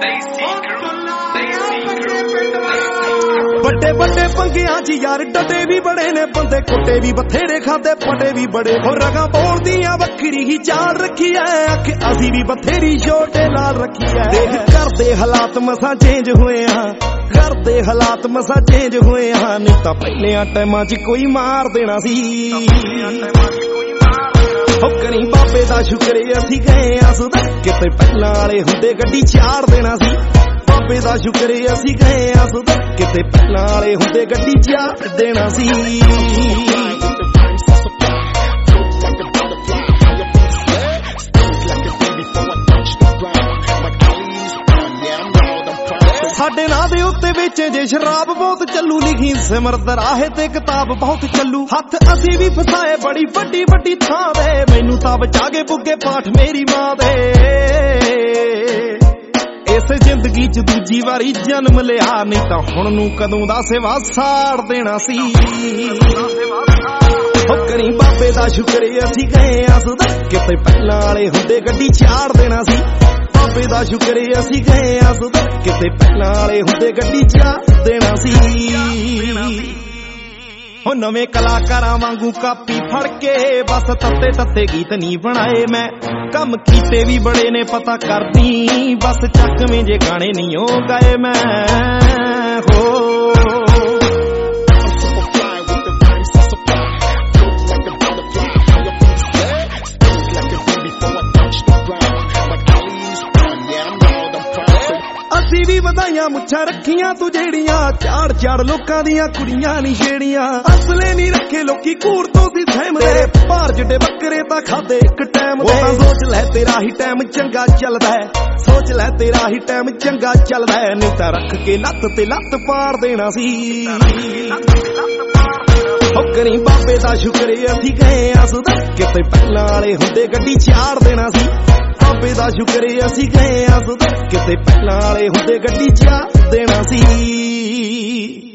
ਵੱਡੇ ਵੱਡੇ ਪੰਗਿਆਂ 'ਚ ਯਾਰ ਡੱਡੇ ਵੀ ਬੜੇ ਨੇ ਬੰਦੇ ਕੁੱਟੇ ਵੀ ਬਥੇਰੇ ਖਾਦੇ ਫਟੇ ਵੀ ਬੜੇ ਹੋ ਰਗਾਂ ਬੋਲਦੀਆਂ ਵੱਖਰੀ ਹੀ ਚਾਲ ਰੱਖੀ ਐ ਅੱਖ ਅਸੀਂ ਵੀ ਬਥੇਰੀ ਛੋਟੇ ਲਾਲ ਰੱਖੀ ਐ ਦੇਖ ਘਰ ਦੇ ਹਾਲਾਤ ਮਸਾਂ ਚੇਂਜ ਹੋਏ ਆ ਘਰ ਦੇ ਹਾਲਾਤ ਮਸਾਂ ਚੇਂਜ ਹੋਏ ਆ ਨਹੀਂ ਤਾਂ ਪਹਿਲਿਆਂ ਟਾਈਮਾਂ 'ਚ ਕੋਈ ਮਾਰ ਦੇਣਾ ਸੀ ਹੋ ਕਰੀ ਬਾਬੇ ਦਾ ਸ਼ੁਕਰ ਅਸੀਂ ਗਏ ਆ ਸੁਧਰ ਕਿਤੇ ਪਹਿਲਾਂ ਵਾਲੇ ਹੁੰਦੇ ਗੱਡੀ ਚਾੜ ਦੇਣਾ ਸੀ ਬਾਬੇ ਦਾ ਸ਼ੁਕਰ ਅਸੀਂ ਗਏ ਆ ਸੁਧਰ ਕਿਤੇ ਪਹਿਲਾਂ ਵਾਲੇ ਹੁੰਦੇ ਗੱਡੀ ਚਾੜ ਦੇਣਾ ਸੀ ਸਾਡੇ ਨਾਂ ਦੇ ਉੱਤੇ ਵੇਚੇ ਜੇ ਸ਼ਰਾਬ ਬਹੁਤ ਚੱਲੂ ਲਿਖੀ ਸਿਮਰਤ ਰਾਹੇ ਤੇ ਕਿਤਾਬ ਬਹੁਤ ਚੱਲੂ ਹੱਥ ਅਸੀਂ ਵੀ ਫਸਾਏ ਬੜੀ ਵੱਡੀ ਵੱਡੀ ਥਾਂ ਦੇ ਮੈਨੂੰ ਤਾਂ ਬਚਾ ਕੇ ਪੁੱਗੇ ਪਾਠ ਮੇਰੀ ਮਾਂ ਦੇ ਇਸ ਜ਼ਿੰਦਗੀ 'ਚ ਦੂਜੀ ਵਾਰੀ ਜਨਮ ਲਿਆ ਨਹੀਂ ਤਾਂ ਹੁਣ ਨੂੰ ਕਦੋਂ ਦਾ ਸੇਵਾ ਸਾੜ ਦੇਣਾ ਸੀ ਹੋ ਕਰੀ ਬਾਬੇ ਦਾ ਸ਼ੁਕਰ ਅਸੀਂ ਗਏ ਆ ਸੁਧਰ ਕਿਤੇ ਪਹਿਲਾਂ ਵਾਲੇ ਹੁੰਦੇ ਗੱਡੀ ਚਾੜ ਦੇਣਾ ਸੀ ਬਾਬੇ ਦਾ ਸ਼ੁਕਰ ਅਸੀਂ ਗਏ ਆ ਸੁਧਰ ਕਿਤੇ ਪਹਿਲਾਂ ਵਾਲੇ ਹੁੰਦੇ ਗੱਡੀ ਚਾੜ ਦੇਣਾ ਸੀ ਹੋ ਨਵੇਂ ਕਲਾਕਾਰਾਂ ਵਾਂਗੂ ਕਾਪੀ ਫੜ ਕੇ ਬਸ ਤੱਤੇ ਤੱਤੇ ਗੀਤ ਨਹੀਂ ਬਣਾਏ ਮੈਂ ਕੰਮ ਕੀਤੇ ਵੀ ਬੜੇ ਨੇ ਪਤਾ ਕਰਦੀ ਬਸ ਚੱਕਵੇਂ ਜੇ ਗਾਣੇ ਨਹੀਂ ਉਹ ਗਾਏ ਮੈਂ ਹੋ ਅਸੀਂ ਵੀ ਵਧਾਈਆਂ ਮੁੱਛਾਂ ਰੱਖੀਆਂ ਤੂੰ ਜਿਹੜੀਆਂ ਚਾੜ ਚਾੜ ਲੋਕਾਂ ਦੀਆਂ ਕੁੜੀਆਂ ਨਹੀਂ ਛੇੜੀਆਂ ਅਸਲੇ ਨਹੀਂ ਰੱਖੇ ਲੋਕੀ ਘੂਰ ਤੋਂ ਸੀ ਸਹਿਮਦੇ ਭਾਰ ਜਿੱਡੇ ਬੱਕਰੇ ਤਾਂ ਖਾਦੇ ਇੱਕ ਟਾਈਮ ਦੇ ਤਾਂ ਸੋਚ ਲੈ ਤੇਰਾ ਹੀ ਟਾਈਮ ਚੰਗਾ ਚੱਲਦਾ ਸੋਚ ਲੈ ਤੇਰਾ ਹੀ ਟਾਈਮ ਚੰਗਾ ਚੱਲਦਾ ਨਹੀਂ ਤਾਂ ਰੱਖ ਕੇ ਲੱਤ ਤੇ ਲੱਤ ਪਾੜ ਦੇਣਾ ਸੀ ਹੋ ਕਰੀ ਬਾਬੇ ਦਾ ਸ਼ੁਕਰ ਅਸੀਂ ਗਏ ਆ ਸੁਧਰ ਕਿਤੇ ਪਹਿਲਾਂ ਵਾਲੇ ਹੁੰਦੇ ਗੱਡੀ ਚਾੜ ਦੇਣਾ ਸੀ ਬਾਬੇ ਦਾ ਸ਼ੁਕਰ ਅਸੀਂ ਗਏ ਆ ਸੁਧਰ ਕਿਤੇ ਪਹਿਲਾਂ ਵਾਲੇ ਹੁੰਦੇ ਗੱਡੀ ਚਾੜ ਦੇਣਾ ਸੀ